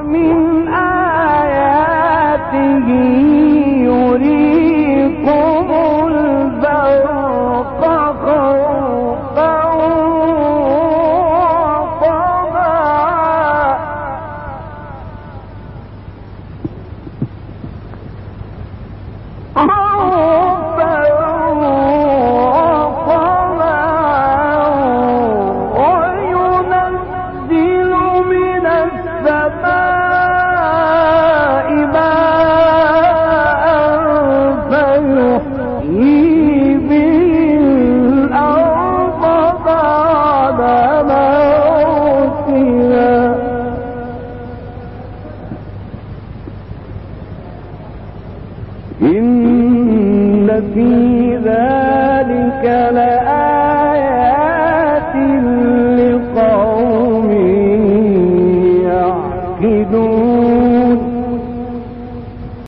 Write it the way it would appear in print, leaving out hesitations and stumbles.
ومن آياته يريكم البرق خوفا وطمعا وينزل من السماء ماء فيحيي به الأرض بعد موتها إن في ذلك لآيات لقوم يعقلون